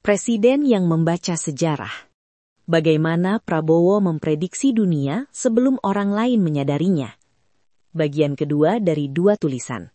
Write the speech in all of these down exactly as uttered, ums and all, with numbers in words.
Presiden yang membaca sejarah. Bagaimana Prabowo memprediksi dunia sebelum orang lain menyadarinya. Bagian kedua dari dua tulisan.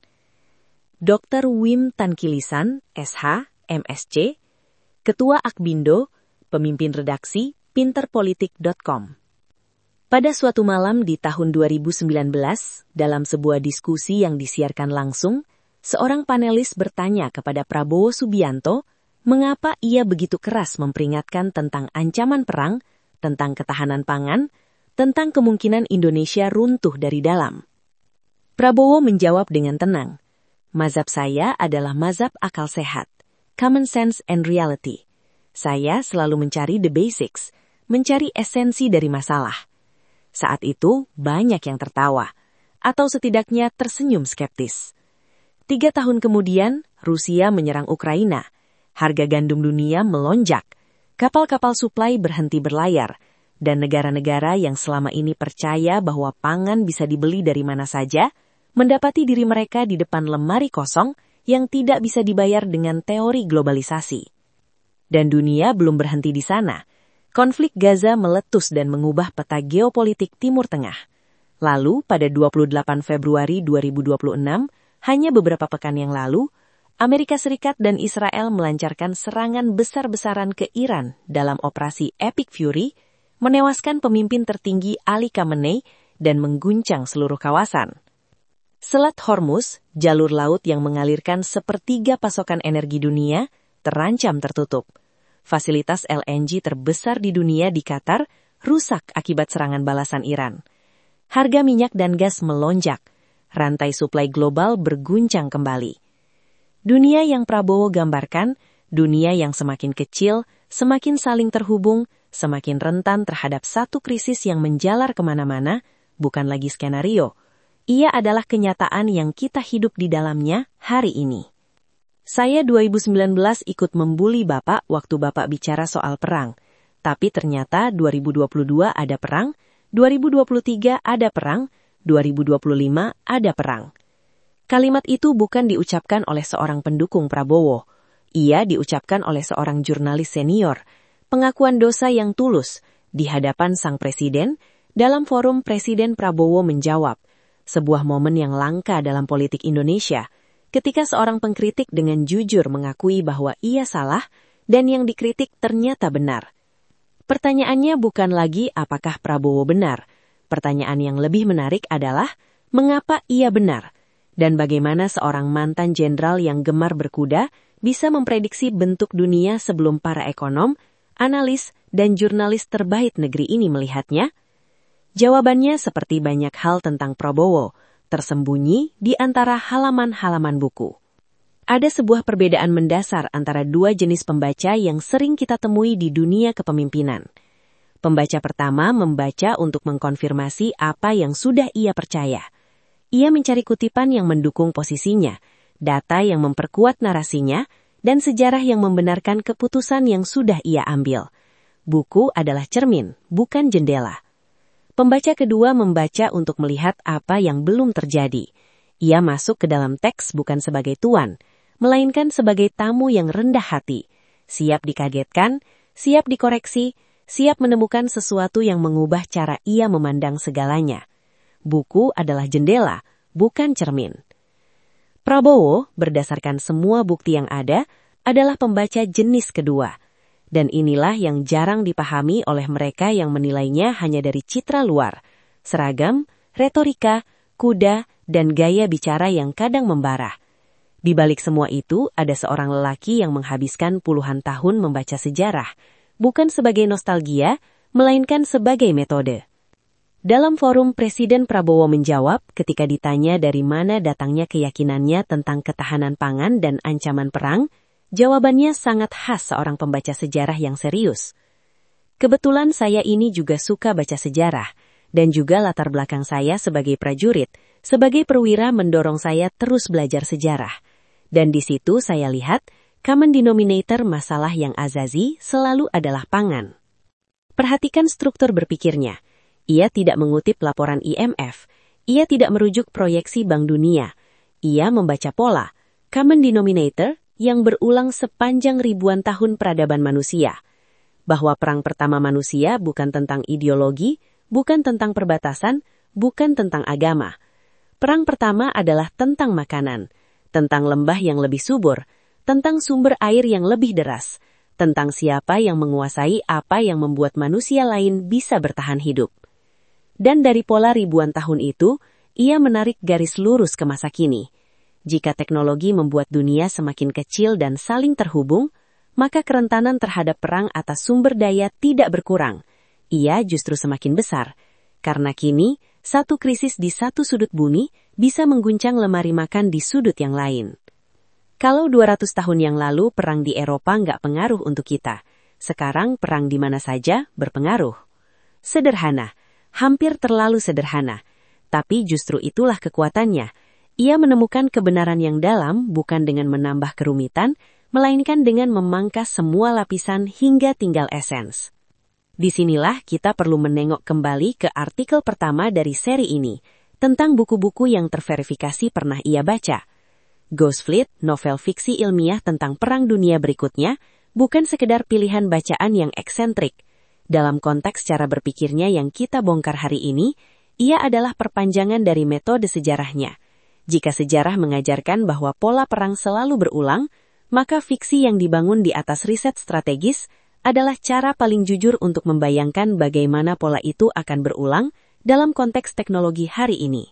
dokter Wim Tankilisan, S H, M S C, Ketua Akbindo, Pemimpin Redaksi, pinterpolitik dot com. Pada suatu malam di tahun dua ribu sembilan belas, dalam sebuah diskusi yang disiarkan langsung, seorang panelis bertanya kepada Prabowo Subianto, mengapa ia begitu keras memperingatkan tentang ancaman perang, tentang ketahanan pangan, tentang kemungkinan Indonesia runtuh dari dalam. Prabowo menjawab dengan tenang, mazhab saya adalah mazhab akal sehat, common sense and reality. Saya selalu mencari the basics, mencari esensi dari masalah. Saat itu, banyak yang tertawa, atau setidaknya tersenyum skeptis. Tiga tahun kemudian, Rusia menyerang Ukraina. Harga gandum dunia melonjak. Kapal-kapal suplai berhenti berlayar. Dan negara-negara yang selama ini percaya bahwa pangan bisa dibeli dari mana saja, mendapati diri mereka di depan lemari kosong yang tidak bisa dibayar dengan teori globalisasi. Dan dunia belum berhenti di sana. Konflik Gaza meletus dan mengubah peta geopolitik Timur Tengah. Lalu, pada dua puluh delapan Februari dua ribu dua puluh enam, hanya beberapa pekan yang lalu, Amerika Serikat dan Israel melancarkan serangan besar-besaran ke Iran dalam operasi Epic Fury, menewaskan pemimpin tertinggi Ali Khamenei dan mengguncang seluruh kawasan. Selat Hormuz, jalur laut yang mengalirkan sepertiga pasokan energi dunia, terancam tertutup. Fasilitas L N G terbesar di dunia di Qatar rusak akibat serangan balasan Iran. Harga minyak dan gas melonjak. Rantai suplai global berguncang kembali. Dunia yang Prabowo gambarkan, dunia yang semakin kecil, semakin saling terhubung, semakin rentan terhadap satu krisis yang menjalar kemana-mana, bukan lagi skenario. Ia adalah kenyataan yang kita hidup di dalamnya hari ini. Saya dua ribu sembilan belas ikut membuli Bapak waktu Bapak bicara soal perang. Tapi ternyata dua ribu dua puluh dua ada perang, dua ribu dua puluh tiga ada perang, dua ribu dua puluh lima ada perang. Kalimat itu bukan diucapkan oleh seorang pendukung Prabowo. Ia diucapkan oleh seorang jurnalis senior. Pengakuan dosa yang tulus di hadapan sang presiden dalam forum Presiden Prabowo menjawab. Sebuah momen yang langka dalam politik Indonesia. Ketika seorang pengkritik dengan jujur mengakui bahwa ia salah dan yang dikritik ternyata benar. Pertanyaannya bukan lagi apakah Prabowo benar. Pertanyaan yang lebih menarik adalah mengapa ia benar dan bagaimana seorang mantan jenderal yang gemar berkuda bisa memprediksi bentuk dunia sebelum para ekonom, analis, dan jurnalis terbaik negeri ini melihatnya. Jawabannya seperti banyak hal tentang Prabowo, tersembunyi di antara halaman-halaman buku. Ada sebuah perbedaan mendasar antara dua jenis pembaca yang sering kita temui di dunia kepemimpinan. Pembaca pertama membaca untuk mengkonfirmasi apa yang sudah ia percaya. Ia mencari kutipan yang mendukung posisinya, data yang memperkuat narasinya, dan sejarah yang membenarkan keputusan yang sudah ia ambil. Buku adalah cermin, bukan jendela. Pembaca kedua membaca untuk melihat apa yang belum terjadi. Ia masuk ke dalam teks bukan sebagai tuan, melainkan sebagai tamu yang rendah hati, siap dikagetkan, siap dikoreksi, siap menemukan sesuatu yang mengubah cara ia memandang segalanya. Buku adalah jendela, bukan cermin. Prabowo, berdasarkan semua bukti yang ada, adalah pembaca jenis kedua. Dan inilah yang jarang dipahami oleh mereka yang menilainya hanya dari citra luar, seragam, retorika, kuda, dan gaya bicara yang kadang membara. Di balik semua itu, ada seorang lelaki yang menghabiskan puluhan tahun membaca sejarah, bukan sebagai nostalgia, melainkan sebagai metode. Dalam forum Presiden Prabowo menjawab ketika ditanya dari mana datangnya keyakinannya tentang ketahanan pangan dan ancaman perang, jawabannya sangat khas seorang pembaca sejarah yang serius. Kebetulan saya ini juga suka baca sejarah, dan juga latar belakang saya sebagai prajurit, sebagai perwira mendorong saya terus belajar sejarah. Dan di situ saya lihat, common denominator masalah yang azazi selalu adalah pangan. Perhatikan struktur berpikirnya. Ia tidak mengutip laporan I M F. Ia tidak merujuk proyeksi Bank Dunia. Ia membaca pola. Common denominator, yang berulang sepanjang ribuan tahun peradaban manusia. Bahwa perang pertama manusia bukan tentang ideologi, bukan tentang perbatasan, bukan tentang agama. Perang pertama adalah tentang makanan, tentang lembah yang lebih subur, tentang sumber air yang lebih deras, tentang siapa yang menguasai apa yang membuat manusia lain bisa bertahan hidup. Dan dari pola ribuan tahun itu, ia menarik garis lurus ke masa kini. Jika teknologi membuat dunia semakin kecil dan saling terhubung, maka kerentanan terhadap perang atas sumber daya tidak berkurang. Ia justru semakin besar. Karena kini, satu krisis di satu sudut bumi bisa mengguncang lemari makan di sudut yang lain. Kalau dua ratus tahun yang lalu perang di Eropa nggak pengaruh untuk kita, sekarang perang di mana saja berpengaruh. Sederhana, hampir terlalu sederhana. Tapi justru itulah kekuatannya. Ia menemukan kebenaran yang dalam bukan dengan menambah kerumitan, melainkan dengan memangkas semua lapisan hingga tinggal esens. Disinilah kita perlu menengok kembali ke artikel pertama dari seri ini, tentang buku-buku yang terverifikasi pernah ia baca. Ghost Fleet, novel fiksi ilmiah tentang Perang Dunia berikutnya, bukan sekedar pilihan bacaan yang eksentrik. Dalam konteks cara berpikirnya yang kita bongkar hari ini, ia adalah perpanjangan dari metode sejarahnya. Jika sejarah mengajarkan bahwa pola perang selalu berulang, maka fiksi yang dibangun di atas riset strategis adalah cara paling jujur untuk membayangkan bagaimana pola itu akan berulang dalam konteks teknologi hari ini.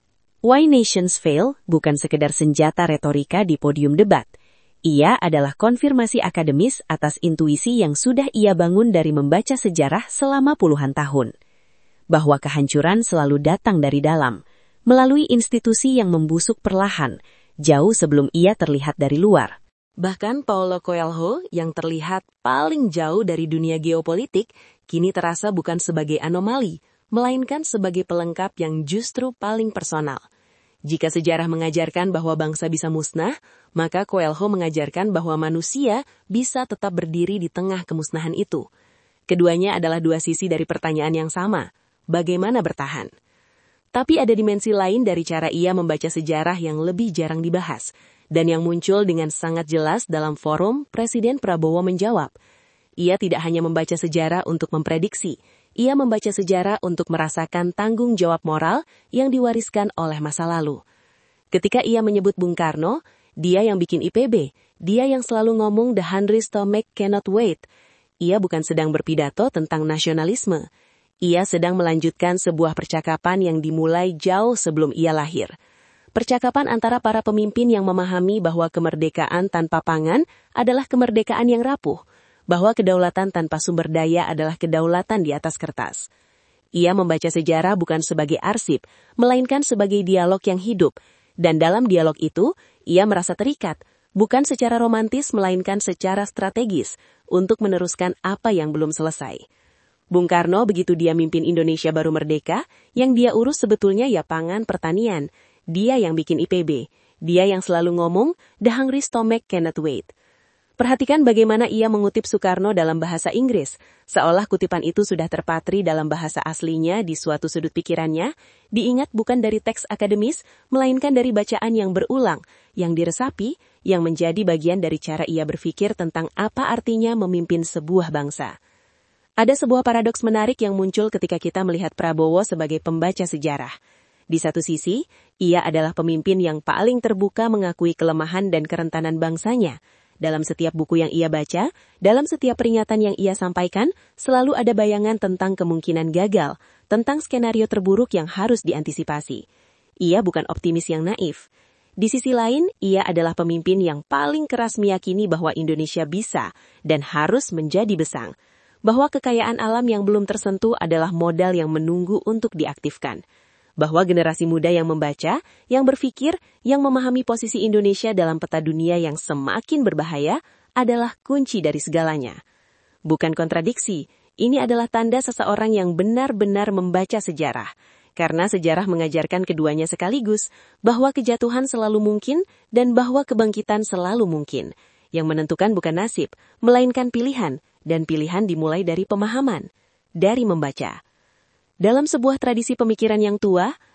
Why Nations Fail bukan sekedar senjata retorika di podium debat. Ia adalah konfirmasi akademis atas intuisi yang sudah ia bangun dari membaca sejarah selama puluhan tahun. Bahwa kehancuran selalu datang dari dalam, melalui institusi yang membusuk perlahan, jauh sebelum ia terlihat dari luar. Bahkan Paulo Coelho yang terlihat paling jauh dari dunia geopolitik, kini terasa bukan sebagai anomali, melainkan sebagai pelengkap yang justru paling personal. Jika sejarah mengajarkan bahwa bangsa bisa musnah, maka Coelho mengajarkan bahwa manusia bisa tetap berdiri di tengah kemusnahan itu. Keduanya adalah dua sisi dari pertanyaan yang sama, bagaimana bertahan? Tapi ada dimensi lain dari cara ia membaca sejarah yang lebih jarang dibahas, dan yang muncul dengan sangat jelas dalam forum Presiden Prabowo menjawab. Ia tidak hanya membaca sejarah untuk memprediksi, ia membaca sejarah untuk merasakan tanggung jawab moral yang diwariskan oleh masa lalu. Ketika ia menyebut Bung Karno, dia yang bikin I P B, dia yang selalu ngomong the hungry stomach cannot wait. Ia bukan sedang berpidato tentang nasionalisme. Ia sedang melanjutkan sebuah percakapan yang dimulai jauh sebelum ia lahir. Percakapan antara para pemimpin yang memahami bahwa kemerdekaan tanpa pangan adalah kemerdekaan yang rapuh, bahwa kedaulatan tanpa sumber daya adalah kedaulatan di atas kertas. Ia membaca sejarah bukan sebagai arsip, melainkan sebagai dialog yang hidup, dan dalam dialog itu, ia merasa terikat, bukan secara romantis melainkan secara strategis, untuk meneruskan apa yang belum selesai. Bung Karno begitu dia mimpin Indonesia baru merdeka, yang dia urus sebetulnya ya pangan pertanian. Dia yang bikin I P B. Dia yang selalu ngomong, the hungry stomach cannot wait. Perhatikan bagaimana ia mengutip Soekarno dalam bahasa Inggris, seolah kutipan itu sudah terpatri dalam bahasa aslinya di suatu sudut pikirannya, diingat bukan dari teks akademis, melainkan dari bacaan yang berulang, yang diresapi, yang menjadi bagian dari cara ia berpikir tentang apa artinya memimpin sebuah bangsa. Ada sebuah paradoks menarik yang muncul ketika kita melihat Prabowo sebagai pembaca sejarah. Di satu sisi, ia adalah pemimpin yang paling terbuka mengakui kelemahan dan kerentanan bangsanya. Dalam setiap buku yang ia baca, dalam setiap peringatan yang ia sampaikan, selalu ada bayangan tentang kemungkinan gagal, tentang skenario terburuk yang harus diantisipasi. Ia bukan optimis yang naif. Di sisi lain, ia adalah pemimpin yang paling keras meyakini bahwa Indonesia bisa dan harus menjadi besar. Bahwa kekayaan alam yang belum tersentuh adalah modal yang menunggu untuk diaktifkan. Bahwa generasi muda yang membaca, yang berpikir, yang memahami posisi Indonesia dalam peta dunia yang semakin berbahaya adalah kunci dari segalanya. Bukan kontradiksi, ini adalah tanda seseorang yang benar-benar membaca sejarah. Karena sejarah mengajarkan keduanya sekaligus, bahwa kejatuhan selalu mungkin dan bahwa kebangkitan selalu mungkin. Yang menentukan bukan nasib, melainkan pilihan. Dan pilihan dimulai dari pemahaman, dari membaca. Dalam sebuah tradisi pemikiran yang tua,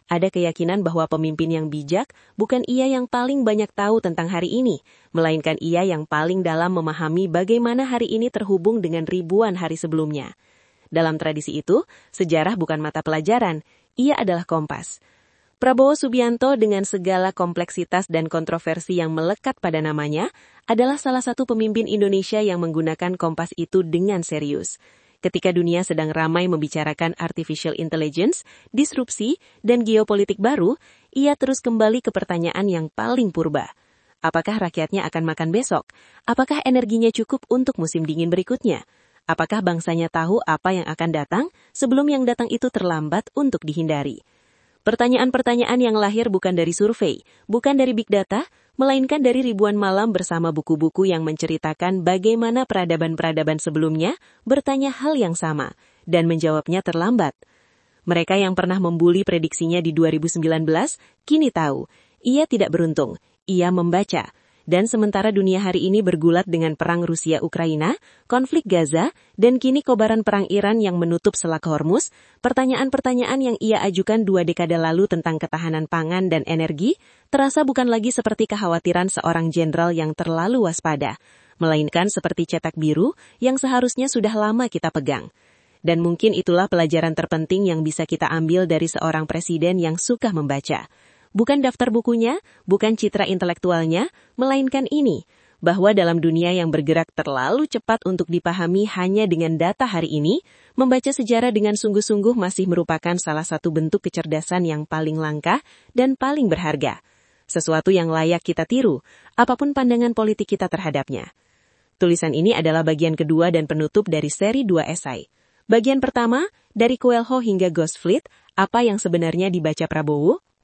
Ada keyakinan bahwa pemimpin yang bijak bukan ia yang paling banyak tahu tentang hari ini, melainkan ia yang paling dalam memahami bagaimana hari ini terhubung dengan ribuan hari sebelumnya. Dalam tradisi itu, sejarah bukan mata pelajaran, ia adalah kompas. Prabowo Subianto dengan segala kompleksitas dan kontroversi yang melekat pada namanya adalah salah satu pemimpin Indonesia yang menggunakan kompas itu dengan serius. Ketika dunia sedang ramai membicarakan artificial intelligence, disrupsi, dan geopolitik baru, ia terus kembali ke pertanyaan yang paling purba. Apakah rakyatnya akan makan besok? Apakah energinya cukup untuk musim dingin berikutnya? Apakah bangsanya tahu apa yang akan datang sebelum yang datang itu terlambat untuk dihindari? Pertanyaan-pertanyaan yang lahir bukan dari survei, bukan dari big data, melainkan dari ribuan malam bersama buku-buku yang menceritakan bagaimana peradaban-peradaban sebelumnya bertanya hal yang sama dan menjawabnya terlambat. Mereka yang pernah membuli prediksinya di dua ribu sembilan belas kini tahu, ia tidak beruntung, ia membaca. Dan sementara dunia hari ini bergulat dengan perang Rusia-Ukraina, konflik Gaza, dan kini kobaran perang Iran yang menutup Selat Hormuz, pertanyaan-pertanyaan yang ia ajukan dua dekade lalu tentang ketahanan pangan dan energi, terasa bukan lagi seperti kekhawatiran seorang jenderal yang terlalu waspada, melainkan seperti cetak biru yang seharusnya sudah lama kita pegang. Dan mungkin itulah pelajaran terpenting yang bisa kita ambil dari seorang presiden yang suka membaca. Bukan daftar bukunya, bukan citra intelektualnya, melainkan ini, bahwa dalam dunia yang bergerak terlalu cepat untuk dipahami hanya dengan data hari ini, membaca sejarah dengan sungguh-sungguh masih merupakan salah satu bentuk kecerdasan yang paling langka dan paling berharga. Sesuatu yang layak kita tiru, apapun pandangan politik kita terhadapnya. Tulisan ini adalah bagian kedua dan penutup dari seri dua esai. Bagian pertama, dari Coelho hingga Ghost Fleet, apa yang sebenarnya dibaca Prabowo?